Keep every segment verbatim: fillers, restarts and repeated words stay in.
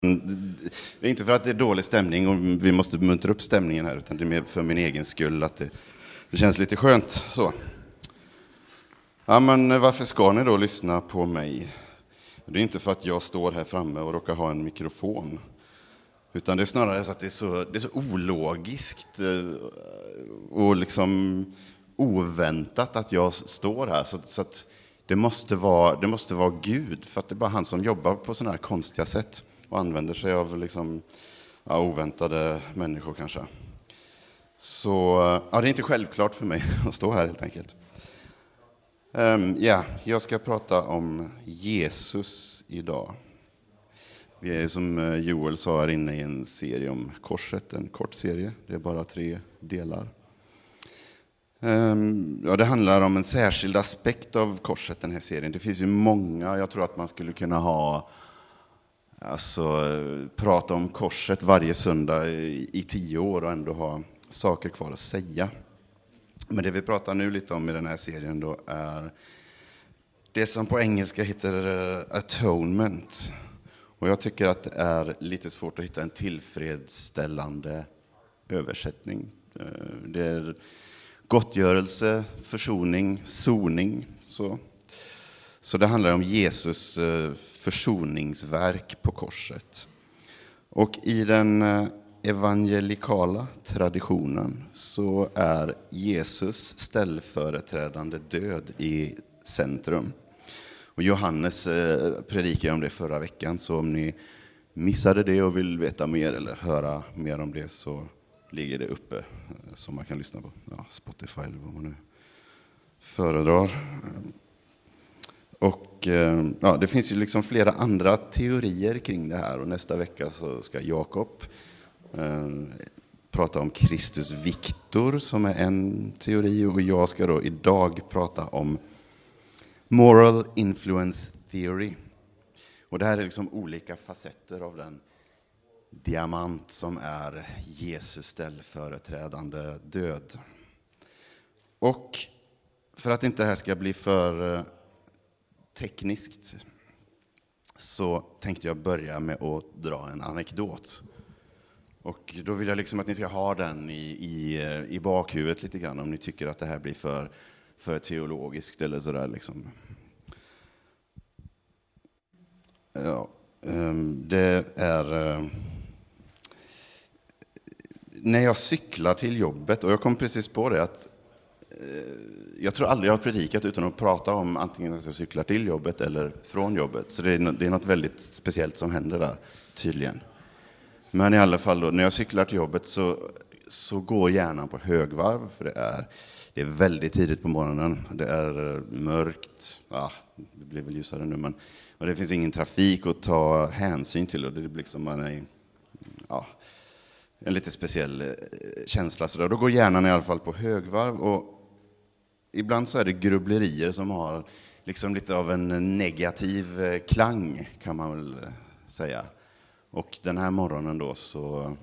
Det är inte för att det är dålig stämning och vi måste muntra upp stämningen här, utan det är mer för min egen skull att det, det känns lite skönt så. Ja, men varför ska ni då lyssna på mig? Det är inte för att jag står här framme och råkar ha en mikrofon, utan det är snarare så att det är så, det är så ologiskt och liksom oväntat att jag står här, så, så att det måste vara, det måste vara Gud, för att det är bara han som jobbar på sådana här konstiga sätt och använder sig av liksom, ja, oväntade människor kanske. Så ja, det är inte självklart för mig att stå här helt enkelt. Um, ja, jag ska prata om Jesus idag. Vi är, som Joel sa, här inne i en serie om korset, en kort serie. Det är bara tre delar. Um, ja, det handlar om en särskild aspekt av korset, den här serien. Det finns ju många, jag tror att man skulle kunna ha Alltså prata om korset varje söndag i, i tio år och ändå ha saker kvar att säga. Men det vi pratar nu lite om i den här serien då är det som på engelska heter atonement. Och jag tycker att det är lite svårt att hitta en tillfredsställande översättning. Det är gottgörelse, försoning, soning, så. Så det handlar om Jesus försoningsverk på korset. Och i den evangelikala traditionen så är Jesus ställföreträdande död i centrum. Och Johannes predikade om det förra veckan, så om ni missade det och vill veta mer eller höra mer om det så ligger det uppe som man kan lyssna på. Ja, Spotify eller vad man nu föredrar. Och ja, det finns ju liksom flera andra teorier kring det här, och nästa vecka så ska Jakob eh, prata om Kristus Victor som är en teori, och jag ska då idag prata om moral influence theory. Och det här är liksom olika facetter av den diamant som är Jesus ställföreträdande död. Och för att inte det här ska bli för tekniskt så tänkte jag börja med att dra en anekdot. Och då vill jag liksom att ni ska ha den i, i, i bakhuvudet lite grann om ni tycker att det här blir för, för teologiskt eller sådär liksom. Ja, det är när jag cyklar till jobbet, och jag kom precis på det att jag tror aldrig jag har predikat utan att prata om antingen att jag cyklar till jobbet eller från jobbet. Så det är, det är något väldigt speciellt som händer där, tydligen. Men i alla fall då, när jag cyklar till jobbet så, så går hjärnan på högvarv. För det är, det är väldigt tidigt på morgonen. Det är mörkt. Ja, det blir väl ljusare nu. Men, och det finns ingen trafik att ta hänsyn till. Och det blir liksom man är, ja, en lite speciell känsla. Så där. Då går hjärnan i alla fall på högvarv. Och ibland så är det grubblerier som har liksom lite av en negativ klang, kan man väl säga. Och den här morgonen då så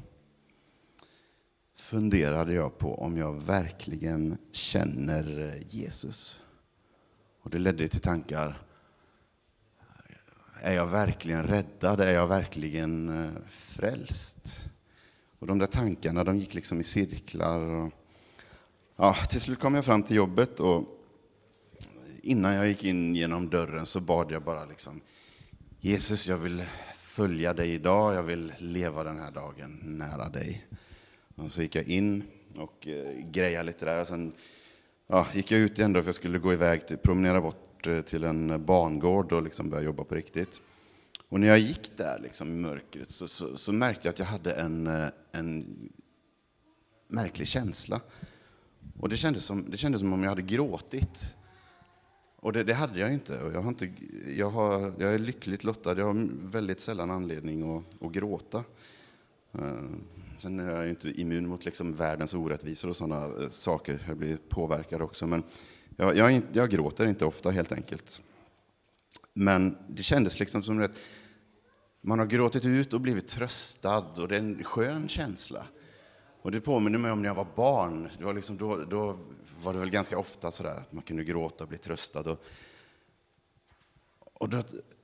funderade jag på om jag verkligen känner Jesus. Och det ledde till tankar. Är jag verkligen räddad? Är jag verkligen frälst? Och de där tankarna, de gick liksom i cirklar. Och ja, till slut kom jag fram till jobbet, och innan jag gick in genom dörren så bad jag bara liksom: Jesus, jag vill följa dig idag, jag vill leva den här dagen nära dig. Och så gick jag in och eh, grejade lite där. Och sen ja, gick jag ut igen då, för jag skulle gå iväg till, promenera bort eh, till en bangård och liksom börja jobba på riktigt. Och när jag gick där liksom i mörkret så, så, så märkte jag att jag hade en, en märklig känsla. Och det kändes som, det kändes som om jag hade gråtit. Och det, det hade jag inte. Jag, har inte jag, har, jag är lyckligt lottad. Jag har väldigt sällan anledning att, att gråta. Uh, sen är jag inte immun mot liksom världens orättvisor och sådana uh, saker. Jag blir påverkad också. Men jag, jag, jag gråter inte ofta helt enkelt. Men det kändes liksom som att man har gråtit ut och blivit tröstad. Och det är en skön känsla. Och det påminner mig om när jag var barn. Det var liksom då, då var det väl ganska ofta sådär att man kunde gråta och bli tröstad. Och, och då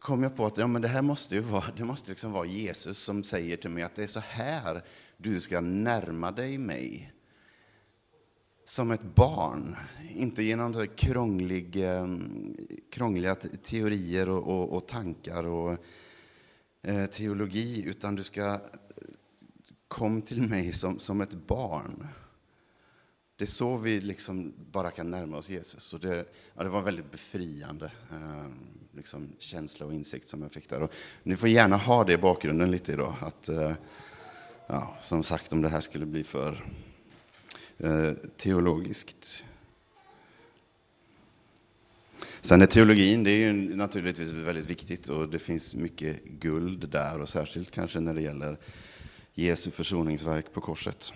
kom jag på att ja, men det här måste ju vara, det måste liksom vara Jesus som säger till mig att det är så här du ska närma dig mig. Som ett barn, inte genom så krånglig, krångliga teorier och, och, och tankar och eh, teologi, utan du ska kom till mig som, som ett barn. Det är så vi liksom bara kan närma oss Jesus. Och det, ja, det var väldigt befriande eh, liksom känsla och insikt som jag fick där. Och ni får gärna ha det i bakgrunden lite idag. Att, eh, ja, som sagt, om det här skulle bli för eh, teologiskt. Sen är teologin, det är ju naturligtvis väldigt viktigt. Och det finns mycket guld där. Och särskilt kanske när det gäller Jesu försoningsverk på korset.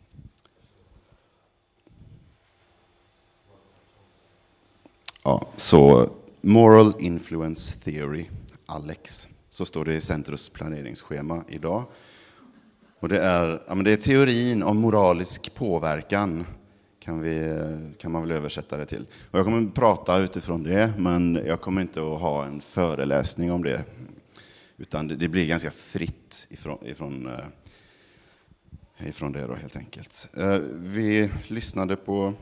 Ja, så Moral Influence Theory, Alex, så står det i Centrus planeringsschema idag. Och det är, ja, men det är teorin om moralisk påverkan, kan, vi, kan man väl översätta det till. Och jag kommer att prata utifrån det, men jag kommer inte att ha en föreläsning om det. Utan det, det blir ganska fritt ifrån, ifrån, ifrån det då, helt enkelt. Vi lyssnade på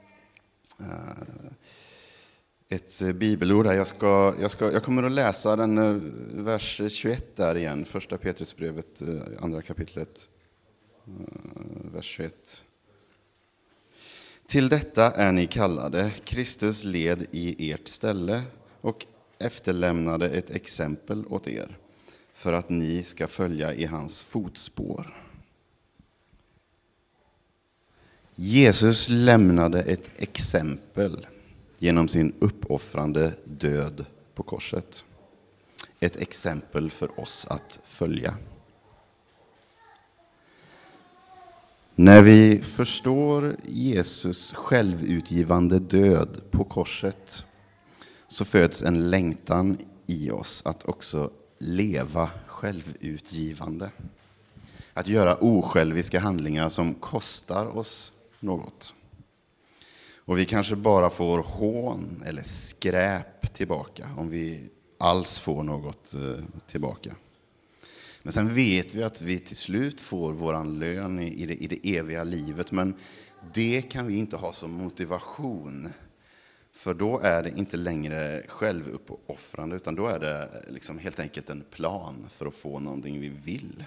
ett bibelord här. Jag, ska, jag, ska, jag kommer att läsa den vers tjugoett där igen. Första Petrusbrevet, andra kapitlet, vers tjugoett. Till detta är ni kallade. Kristus led i ert ställe och efterlämnade ett exempel åt er för att ni ska följa i hans fotspår. Jesus lämnade ett exempel genom sin uppoffrande död på korset. Ett exempel för oss att följa. När vi förstår Jesus självutgivande död på korset så föds en längtan i oss att också leva självutgivande. Att göra osjälviska handlingar som kostar oss något. Och vi kanske bara får hån eller skräp tillbaka om vi alls får något tillbaka. Men sen vet vi att vi till slut får våran lön i det, i det eviga livet. Men det kan vi inte ha som motivation. För då är det inte längre självuppoffrande, utan då är det liksom helt enkelt en plan för att få någonting vi vill.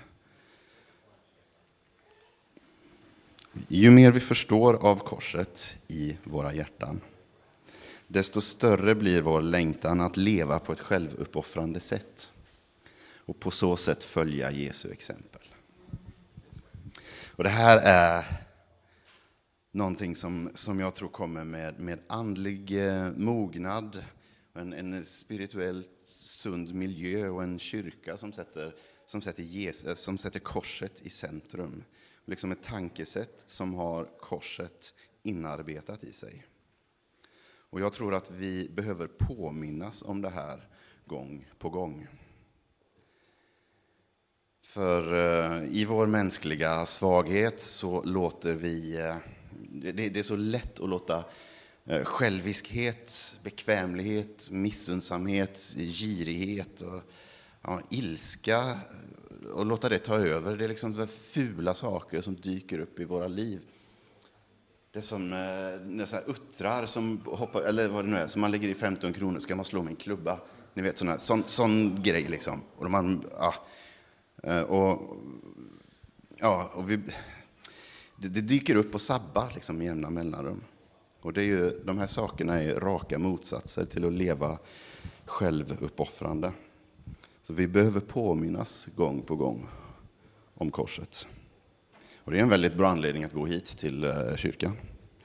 Ju mer vi förstår av korset i våra hjärtan, desto större blir vår längtan att leva på ett självuppoffrande sätt och på så sätt följa Jesu exempel. Och det här är någonting som, som jag tror kommer med, med andlig mognad, en, en spirituellt sund miljö och en kyrka som sätter, som sätter, Jesus, som sätter korset i centrum. Liksom ett tankesätt som har korset inarbetat i sig. Och jag tror att vi behöver påminnas om det här gång på gång. För eh, i vår mänskliga svaghet så låter vi, eh, det, det är så lätt att låta eh, själviskhet, bekvämlighet, missundsamhet, girighet och ja, ilska och låta det ta över. Det är liksom fula saker som dyker upp i våra liv. Det är som eh, så här uttrar som hoppar, eller vad det nu är, som man lägger i femton kronor, ska man slå med en klubba. Ni vet, sån, här, sån, sån grej liksom. Och man, ja, och, ja, och vi, det, det dyker upp och sabbar liksom i jämna mellanrum. Och det är ju, de här sakerna är raka motsatser till att leva självuppoffrande. Så vi behöver påminnas gång på gång om korset. Och det är en väldigt bra anledning att gå hit till uh, kyrkan.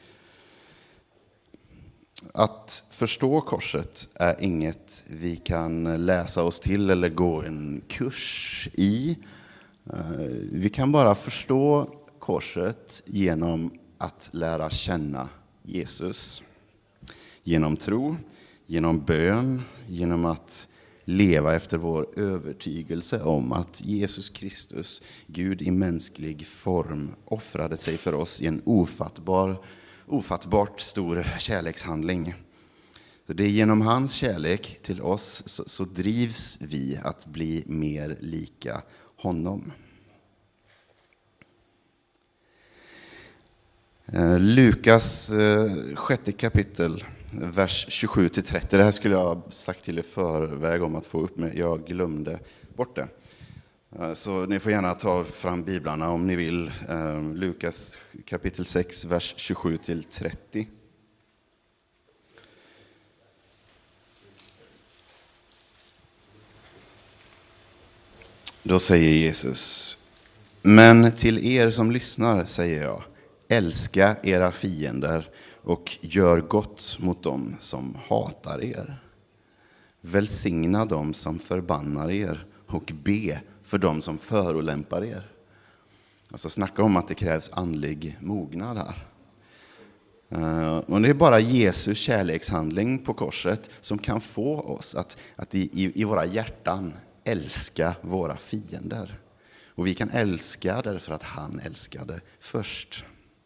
Att förstå korset är inget vi kan läsa oss till eller gå en kurs i. Uh, vi kan bara förstå korset genom att lära känna Jesus. Genom tro, genom bön, genom att leva efter vår övertygelse om att Jesus Kristus, Gud i mänsklig form, offrade sig för oss i en ofattbar, ofattbart stor kärlekshandling Så det är genom hans kärlek till oss så, så drivs vi att bli mer lika honom. Lukas sjätte kapitel, vers tjugosju till trettio. Det här skulle jag ha sagt till er förväg om att få upp med. Jag glömde bort det. Så ni får gärna ta fram biblarna om ni vill. Lukas kapitel sex, vers tjugosju till trettio. Då säger Jesus: men till er som lyssnar säger jag, älska era fiender och gör gott mot dem som hatar er. Välsigna dem som förbannar er och be för dem som förolämpar er. Alltså snacka om att det krävs andlig mognad här. Och det är bara Jesus kärlekshandling på korset som kan få oss att, att i, i, i våra hjärtan älska våra fiender. Och vi kan älska därför att han älskade först.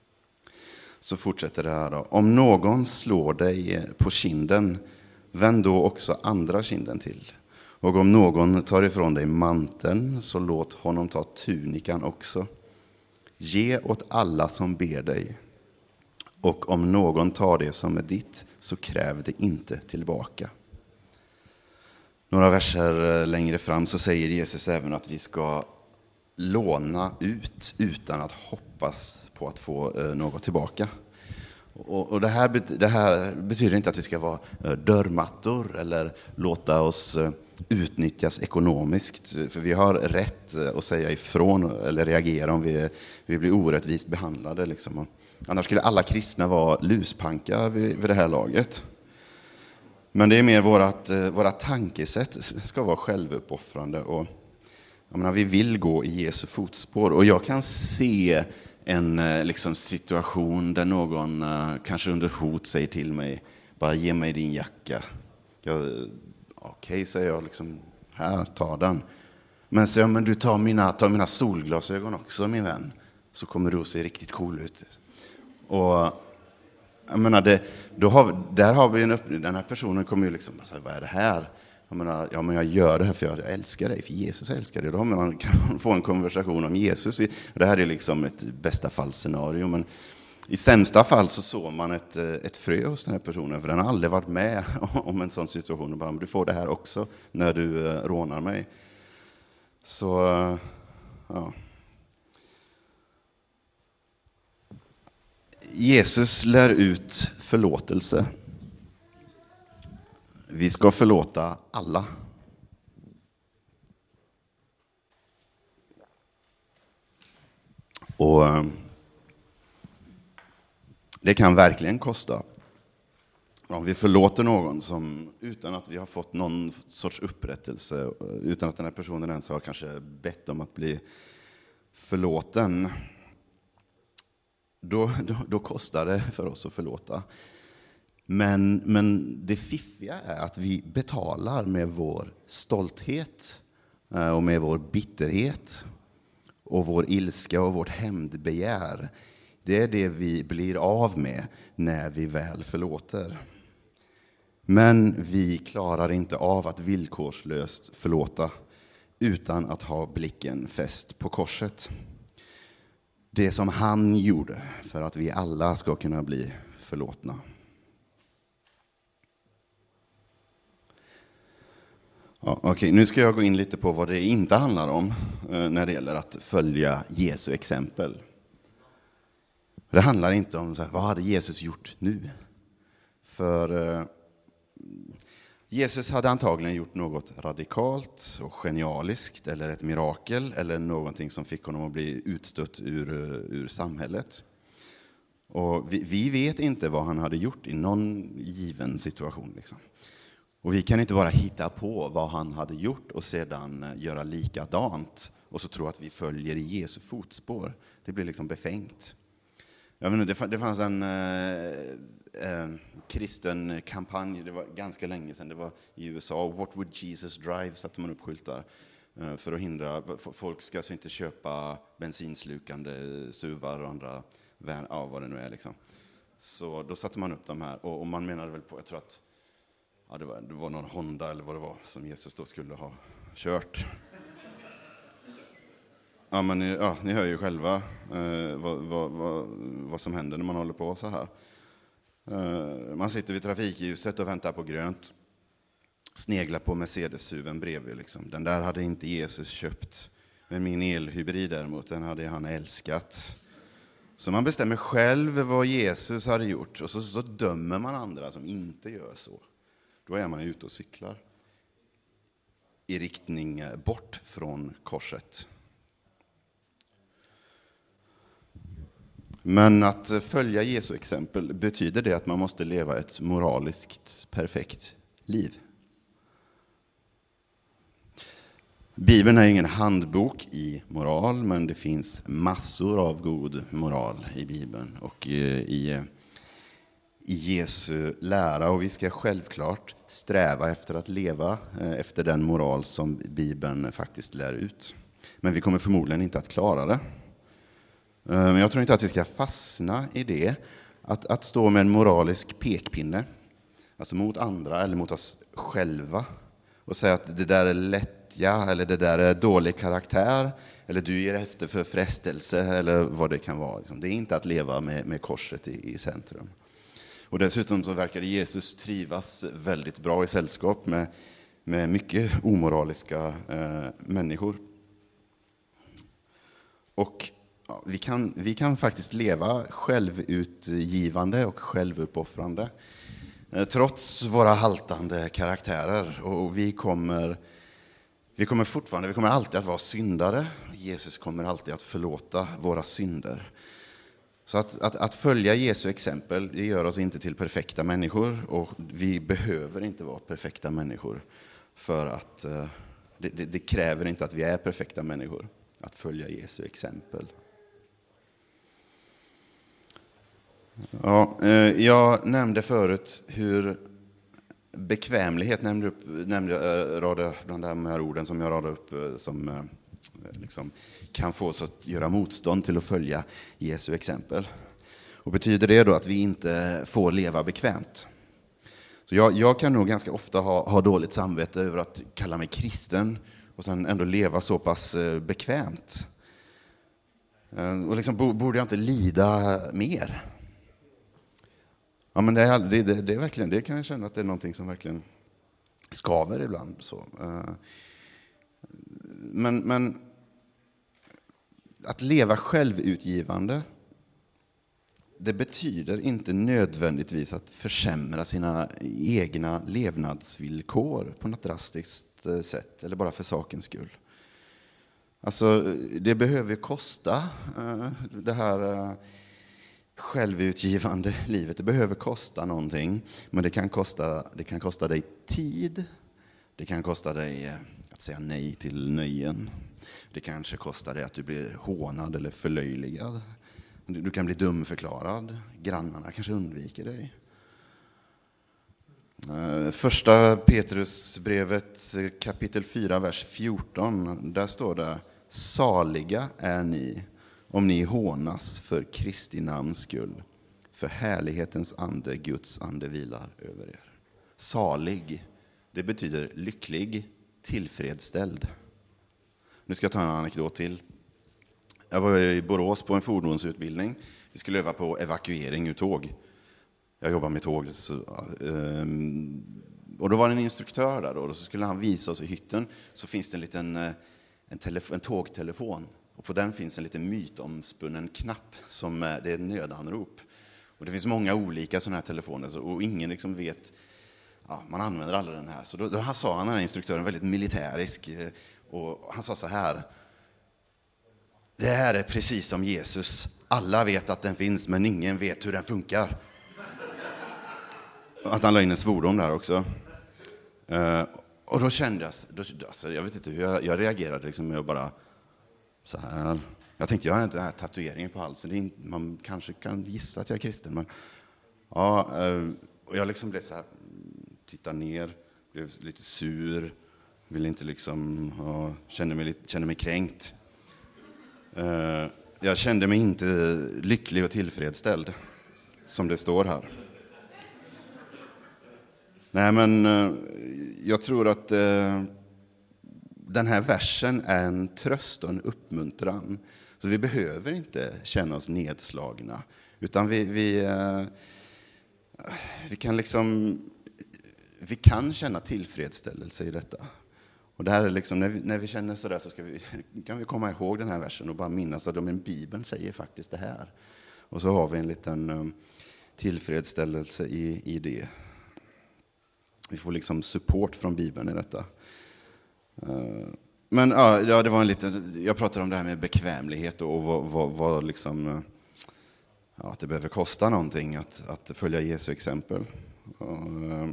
Så fortsätter det här då. Om någon slår dig på kinden, vänd då också andra kinden till. Och om någon tar ifrån dig manteln, så låt honom ta tunikan också. Ge åt alla som ber dig. Och om någon tar det som är ditt, så kräv det inte tillbaka. Några verser längre fram så säger Jesus även att vi ska låna ut utan att hoppas på att få något tillbaka. Och det här, det här betyder inte att vi ska vara dörrmattor eller låta oss utnyttjas ekonomiskt. För vi har rätt att säga ifrån eller reagera om vi, vi blir orättvist behandlade. Liksom. Annars skulle alla kristna vara luspanka vid, vid det här laget. Men det är mer vårat, våra tankesätt ska vara självuppoffrande. Och, jag menar, vi vill gå i Jesu fotspår. Och jag kan se en liksom, situation där någon kanske under hot säger till mig, bara ge mig din jacka. Okej, okay, säger jag, liksom, här, ta den. Men så, ja, men du tar mina, tar mina solglasögon också, min vän. Så kommer du att se riktigt cool ut. Och jag menar, det, då har, där har vi en öppning. Den här personen kommer ju liksom, alltså, vad är det här? Jag menar, ja, men jag gör det här för jag älskar dig, för Jesus älskar dig. Då man, kan man få en konversation om Jesus. Det här är liksom ett bästa fall-scenario. Men i sämsta fall så såg man ett, ett frö hos den här personen. För den har aldrig varit med om en sån situation. Och bara, du får det här också när du rånar mig. Så, ja. Jesus lär ut förlåtelse. Vi ska förlåta alla. Och det kan verkligen kosta. Om vi förlåter någon som utan att vi har fått någon sorts upprättelse, utan att den här personen ens har kanske bett om att bli förlåten, då, då, då kostar det för oss att förlåta. Men, men det fiffiga är att vi betalar med vår stolthet och med vår bitterhet och vår ilska och vårt hämndbegär. Det är det vi blir av med när vi väl förlåter. Men vi klarar inte av att villkorslöst förlåta utan att ha blicken fäst på korset. Det som han gjorde för att vi alla ska kunna bli förlåtna. Ja, okej, nu ska jag gå in lite på vad det inte handlar om när det gäller att följa Jesu exempel. Det handlar inte om så här, vad hade Jesus gjort nu? För eh, Jesus hade antagligen gjort något radikalt och genialiskt eller ett mirakel eller någonting som fick honom att bli utstött ur, ur samhället. Och vi, vi vet inte vad han hade gjort i någon given situation. Liksom. Och vi kan inte bara hitta på vad han hade gjort och sedan göra likadant och så tro att vi följer i Jesu fotspår. Det blir liksom befängt. Jag vet inte, det fanns en eh, eh, kristen kampanj, det var ganska länge sedan, det var i U S A. What would Jesus drive, satte man upp skyltar eh, för att hindra, folk ska alltså inte köpa bensinslukande suvar och andra vän, ja, vad det nu är liksom. Så då satte man upp de här och, och man menade väl på, jag tror att ja, det, var, det var någon Honda eller vad det var som Jesus då skulle ha kört. Ja, men ni, ja, ni hör ju själva eh, vad, vad, vad, vad som händer när man håller på så här. Eh, man sitter vid trafikljuset och väntar på grönt. Sneglar på Mercedes-huven bredvid. Liksom. Den där hade inte Jesus köpt. Men min elhybrid däremot, den hade han älskat. Så man bestämmer själv vad Jesus hade gjort. Och så, så dömer man andra som inte gör så. Då är man ute och cyklar. I riktning bort från korset. Men att följa Jesu exempel, betyder det att man måste leva ett moraliskt perfekt liv? Bibeln är ingen handbok i moral, men det finns massor av god moral i Bibeln och i, i Jesu lära. Och vi ska självklart sträva efter att leva efter den moral som Bibeln faktiskt lär ut. Men vi kommer förmodligen inte att klara det. Men jag tror inte att vi ska fastna i det. Att, att stå med en moralisk pekpinne, alltså mot andra eller mot oss själva, och säga att det där är lättja, eller det där är dålig karaktär, eller du ger efter för frestelse, eller vad det kan vara. Det är inte att leva med, med korset i, i centrum. Och dessutom så verkar Jesus trivas väldigt bra i sällskap med, med mycket omoraliska eh, människor. Och ja, vi, kan, vi kan faktiskt leva självutgivande och självuppoffrande. Trots våra haltande karaktärer, och vi kommer, vi kommer fortfarande, vi kommer alltid att vara syndare. Jesus kommer alltid att förlåta våra synder. Så att, att, att följa Jesu exempel, det gör oss inte till perfekta människor, och vi behöver inte vara perfekta människor för att det, det, det kräver inte att vi är perfekta människor att följa Jesu exempel. Ja, jag nämnde förut hur bekvämlighet nämnde, upp, nämnde rada bland de här orden som jag radade upp som liksom kan få oss att göra motstånd till att följa Jesu exempel. Och betyder det då att vi inte får leva bekvämt? Så jag, jag kan nog ganska ofta ha, ha dåligt samvete över att kalla mig kristen och sen ändå leva så pass bekvämt. Och liksom, borde jag inte lida mer? Ja, men det är, det, det, det är verkligen, det kan jag känna att det är någonting som verkligen skaver ibland. Så. Men, men att leva självutgivande, det betyder inte nödvändigtvis att försämra sina egna levnadsvillkor på något drastiskt sätt, eller bara för sakens skull. Alltså, det behöver kosta det här självutgivande livet. Det behöver kosta någonting, men det kan kosta, det kan kosta dig tid. Det kan kosta dig att säga nej till nöjen. Det kanske kostar dig att du blir hånad eller förlöjligad. Du kan bli dumförklarad. Grannarna kanske undviker dig. Första Petrusbrevet kapitel fyra, vers fjorton. Där står det: saliga är ni om ni hånas för Kristi namns skull. För härlighetens ande, Guds ande, vilar över er. Salig, det betyder lycklig, tillfredsställd. Nu ska jag ta en anekdot till. Jag var i Borås på en fordonsutbildning. Vi skulle öva på evakuering ur tåg. Jag jobbar med tåg. Så, och då var det en instruktör där. Då, och så skulle han visa oss i hytten. Så finns det en liten en, telefon, en tågtelefon. Och på den finns en liten mytomspunnen knapp som det är ett nödanrop. Och det finns många olika sådana här telefoner. Och ingen liksom vet, ja, man använder aldrig den här. Så då, då sa han, den här instruktören, väldigt militärisk. Och han sa så här: det här är precis som Jesus. Alla vet att den finns, men ingen vet hur den funkar. Att han la in en svordom där också. Uh, och då kände jag, då, alltså, jag vet inte hur jag, jag reagerade liksom med att bara så här. Jag tänkte, jag har inte den här tatueringen på halsen. Det är inte, man kanske kan gissa att jag är kristen, men ja, uh, och jag liksom blev så här, titta ner, blev lite sur, ville inte liksom, ja, kände mig lite, kände mig kränkt. Uh, jag kände mig inte lycklig och tillfredsställd, som det står här. Nej, men eh, jag tror att eh, den här versen är en tröst och en uppmuntran. Så vi behöver inte känna oss nedslagna, utan vi, vi, eh, vi kan liksom vi kan känna tillfredsställelse i detta. Och det här är liksom, när vi, när vi känner sådär så ska vi, kan vi komma ihåg den här versen och bara minnas att men Bibeln säger faktiskt det här. Och så har vi en liten um, tillfredsställelse i, i det. Vi får liksom support från Bibeln i detta. Uh, men ja, ja, det var en liten, jag pratade om det här med bekvämlighet och vad, vad, vad liksom, ja, att det behöver kosta någonting att, att följa Jesu exempel. Uh,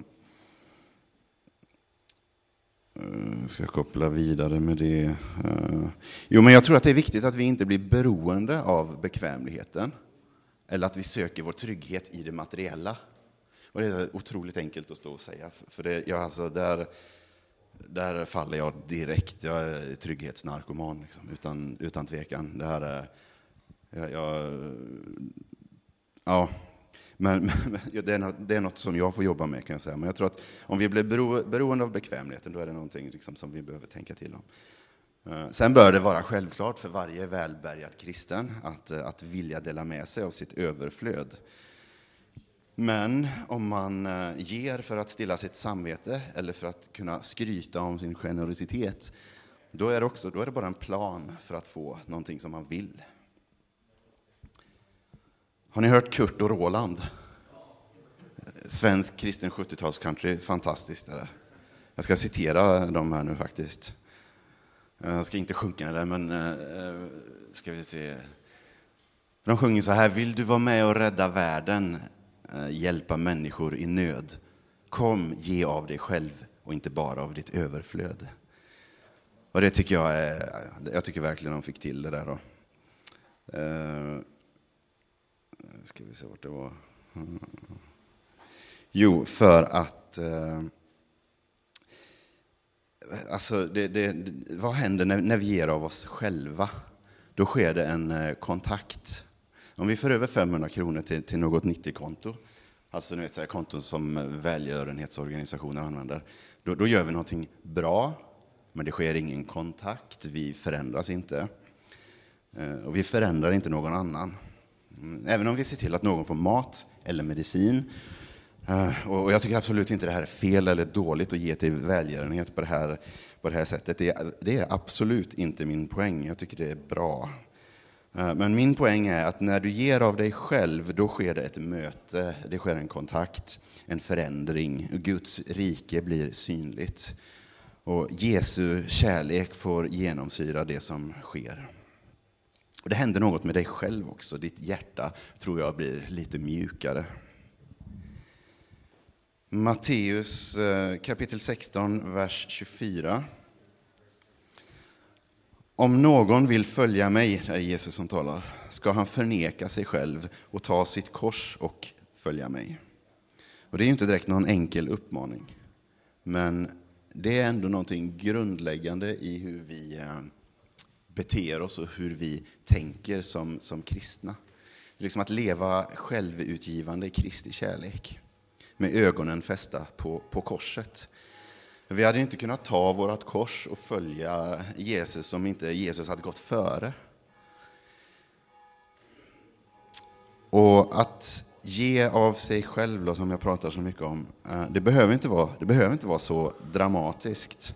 Ska jag koppla vidare med det? Jo, men jag tror att det är viktigt att vi inte blir beroende av bekvämligheten. Eller att vi söker vår trygghet i det materiella. Och det är otroligt enkelt att stå och säga. För det, jag, alltså, där, där faller jag direkt. Jag är trygghetsnarkoman, liksom, utan, utan tvekan. Det här är... Jag, jag, ja... Men, men det, är något, det är något som jag får jobba med, kan jag säga. Men jag tror att om vi blir bero, beroende av bekvämligheten, då är det någonting liksom som vi behöver tänka till om. Uh, sen bör det vara självklart för varje välbärgad kristen att, att vilja dela med sig av sitt överflöd. Men om man uh, ger för att stilla sitt samvete eller för att kunna skryta om sin generositet, då är det, också, då är det bara en plan för att få någonting som man vill. Har ni hört Kurt och Roland? Svensk kristen sjuttio-tals-country, fantastiskt är det. Jag ska citera dem här nu faktiskt. Jag ska inte sjunga det, men äh, ska vi se. De sjunger så här: vill du vara med och rädda världen, äh, hjälpa människor i nöd? Kom, ge av dig själv och inte bara av ditt överflöd. Och det tycker jag är, jag tycker verkligen de fick till det där då. Äh, Ska vi se vart det var. Mm. Jo, för att eh, alltså det, det, vad händer när, när vi ger av oss själva? Då sker det en eh, kontakt. Om vi får över femhundra kronor till, till något nittio-konto, alltså ni vet, så här, konton som välgörenhetsorganisationer använder, då, då gör vi någonting bra, men det sker ingen kontakt, vi förändras inte. Eh, och vi förändrar inte någon annan. Även om vi ser till att någon får mat eller medicin. Och jag tycker absolut inte det här är fel eller dåligt att ge till välgörenhet på det här, på det här sättet. Det är, det är absolut inte min poäng. Jag tycker det är bra. Men min poäng är att när du ger av dig själv, då sker det ett möte, det sker en kontakt, en förändring. Guds rike blir synligt. Och Jesu kärlek får genomsyra det som sker. Och det händer något med dig själv också. Ditt hjärta tror jag blir lite mjukare. Matteus kapitel sexton, vers tjugofyra. Om någon vill följa mig, det är Jesus som talar, ska han förneka sig själv och ta sitt kors och följa mig. Och det är ju inte direkt någon enkel uppmaning. Men det är ändå någonting grundläggande i hur vi beter oss och hur vi tänker som, som kristna. Det är liksom att leva självutgivande i Kristi kärlek. Med ögonen fästa på, på korset. Vi hade inte kunnat ta vårt kors och följa Jesus om inte Jesus hade gått före. Och att ge av sig själv, då, som jag pratar så mycket om, det behöver inte vara, det behöver inte vara så dramatiskt.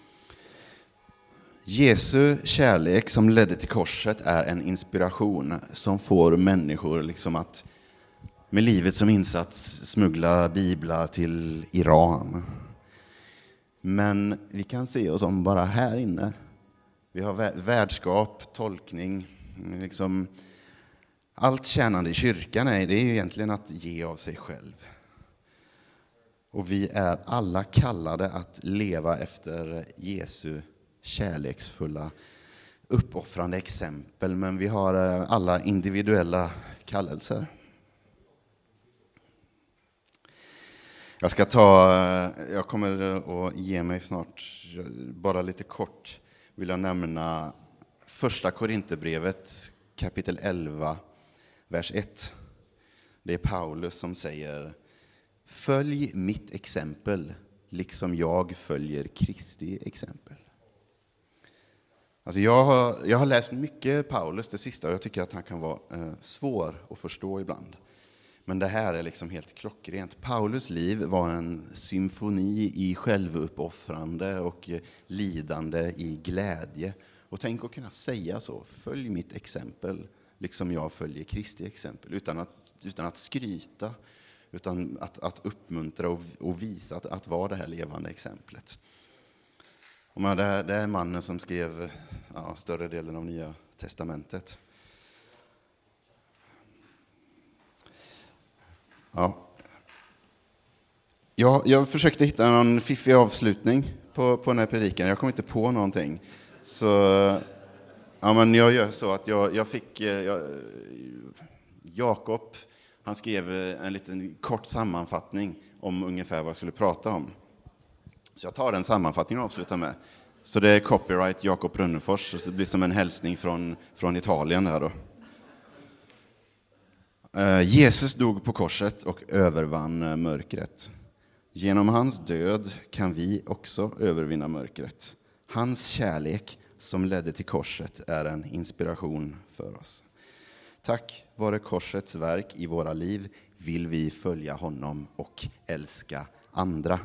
Jesu kärlek som ledde till korset är en inspiration som får människor liksom att med livet som insats smuggla biblar till Iran. Men vi kan se oss om bara här inne. Vi har värdskap, tolkning, liksom allt tjänande i kyrkan är, det är ju egentligen att ge av sig själv. Och vi är alla kallade att leva efter Jesu kärleksfulla, uppoffrande exempel, men vi har alla individuella kallelser. Jag ska ta, jag kommer att ge mig snart, bara lite kort vill jag nämna första Korinthierbrevet kapitel elva, vers ett. Det är Paulus som säger: Följ mitt exempel, liksom jag följer Kristi exempel. Alltså jag, har, jag har läst mycket Paulus det sista och jag tycker att han kan vara eh, svår att förstå ibland. Men det här är liksom helt klockrent. Paulus liv var en symfoni i självuppoffrande och lidande i glädje. Och tänk att kunna säga så, följ mitt exempel, liksom jag följer Kristi exempel. Utan att, utan att skryta, utan att, att uppmuntra och, och visa att, att vara det här levande exemplet. Och man, det, här, det är mannen som skrev ja, större delen av Nya testamentet. Ja. Jag, jag försökte hitta någon fiffig avslutning på, på den här predikan. Jag kom inte på någonting. Så ja, men jag gör så att jag, jag fick... Jag, Jakob, han skrev en liten kort sammanfattning om ungefär vad jag skulle prata om. Så jag tar den sammanfattningen och avslutar med. Så det är copyright Jakob Runnefors. Så det blir som en hälsning från, från Italien där då. Jesus dog på korset och övervann mörkret. Genom hans död kan vi också övervinna mörkret. Hans kärlek som ledde till korset är en inspiration för oss. Tack vare korsets verk i våra liv vill vi följa honom och älska andra.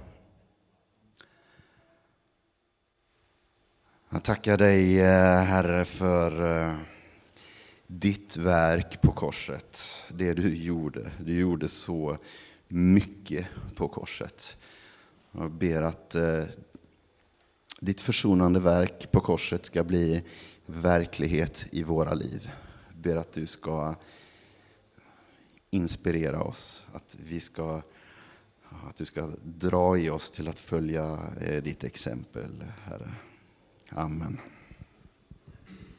Jag tackar dig, Herre, för ditt verk på korset. Det du gjorde. Du gjorde så mycket på korset. Jag ber att eh, ditt försonande verk på korset ska bli verklighet i våra liv. Jag ber att du ska inspirera oss. Att vi ska, att du ska dra i oss till att följa eh, ditt exempel, Herre. Amen.